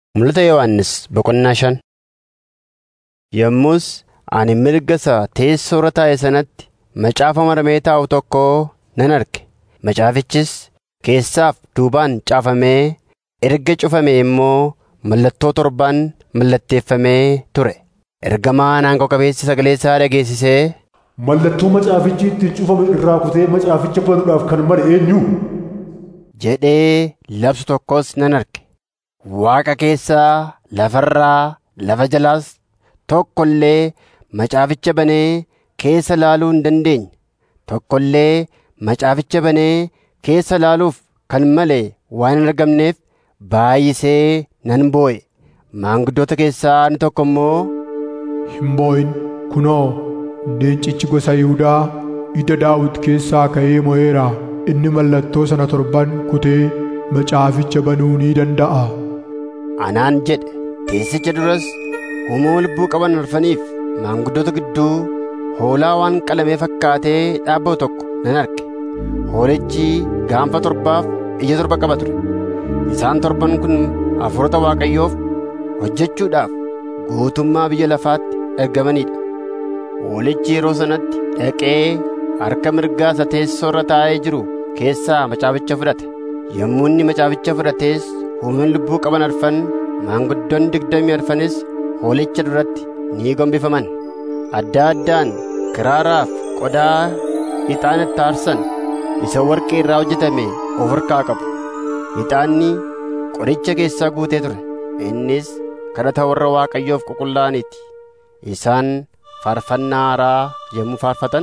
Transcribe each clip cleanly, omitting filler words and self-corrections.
Mul'ata Yohannis boqonnaa 5. Yommus ani mirga isaa teessoo irra taa'e sanatti macaafa maramee taa'u tokko nan arge. Macaafichis keessaaf duubaan caafamee erga cufamee immoo mallattoo torbaan mallatteeffamee ture. Ergamaan aangoo qabeessi sagalee isaa dhageessisee, mallattoo macaafichi ittiin cufame irraa kutee macaaficha banuudhaaf kan mare eenyu? jedhee labsu tokkos nan arge. Waaqa keessaa, lafarraa, lafa jalaas tokko illee macaaficha banee keessa laaluu hin dandeenye. Tokko illee macaaficha banee keessa laaluuf kan malee waan hin argamneef baay'isee nan boo'e. Maanguddoota keessaa inni tokko immoo, hin boo'in, kunoo leencichi gosa Yihuudaa ija Daawit keessaa ka'ee mo'eera. Inni mallattoo sana torban kutee macaaficha banuu ni danda'a anaan jedhe. Teessicha duras uumama lubbuu qaban arfaniif maanguddoota gidduu hoolaa waan qalamee fakkaatee dhaabbatu tokko nan arge. Hoolichi gaanfa torbaaf ija torba qaba ture. Isaan torban kun hafuurota Waaqayyoof hojjechuudhaaf guutummaa biyya lafaatti ergamanidha. Hoolichi yeroo sanatti dhaqee harka mirgaa isa teessoo irra taa'ee jiru keessaa macaaficha fudhate. Yommuu inni macaaficha fudhates uumamni lubbuu qaban arfan, maanguddoonni 20 arfanis hoolicha duratti ni gombifaman. Adda addaan kiraaraaf qodaa ixaana itti aarsan isa warqee irraa hojjetame of harkaa qabu. Ixaanni qodicha keessaa guutee ture. Innis kadhata warra Waaqayyoof qulqullaa'aniiti. Isaan faarfannaa haaraa yommuu faarfatan,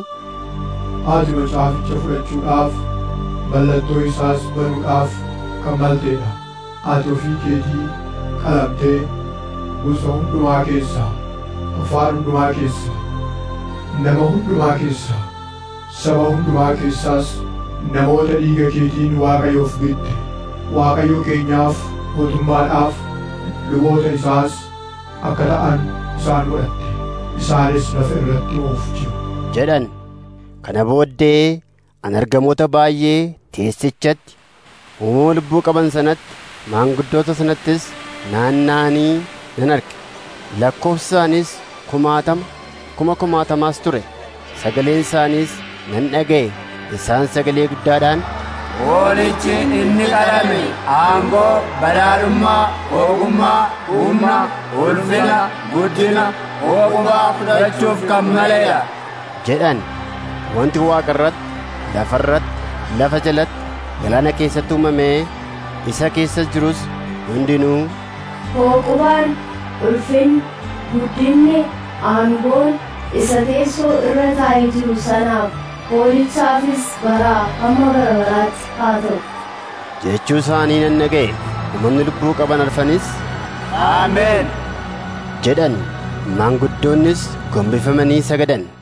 ati macaaficha fudhachuudhaaf mallattoo isaas banuudhaaf kan malteedha. Ati ofii keetii qalamtee gosa hundumaa keessaa, afaan hundumaa keessaa, nama hundumaa keessaa, saba hundumaa keessaas namoota dhiiga keetiin Waaqayyoof bidde. Waaqayyo keenyaaf, mootummaadhaaf, luboota isaas akka ta'an isaan godhatte. Isaanis lafa irratti oof jiru jedhan. Kana booddee ani ergamoota baay'ee teessichatti, uumama lubbuu qaban sanatti, maanguddoota sanattis naanna'anii nan arge. Lakkoofsaanis 10,000 ture. Sagaleen isaaniis nan dhaga'e. Isaan sagalee guddaadhaan, Hoolichi inni qalame aangoo, badhaadhummaa, ogummaa, humna, ulfina, guddina, ooqubaa fudhachuuf kan maleedha jedhan. Wanti waaqa irratti, lafa irratti, lafa jalatti, galaana keessatti uumamee isa keessa jirus hundinuu, ooqubaan, ulfinni, guddinni, aangoon isa teessoo irra taa'ee jiru sanaaf, hoolichaafis baraa hamma bara baraatti haa ta'u jechuu isaanii nan dhaga'e. Uumamni lubbuu qaban arfanis, Ameen jedhan. Maanguddoonnis gombifamanii sagadan.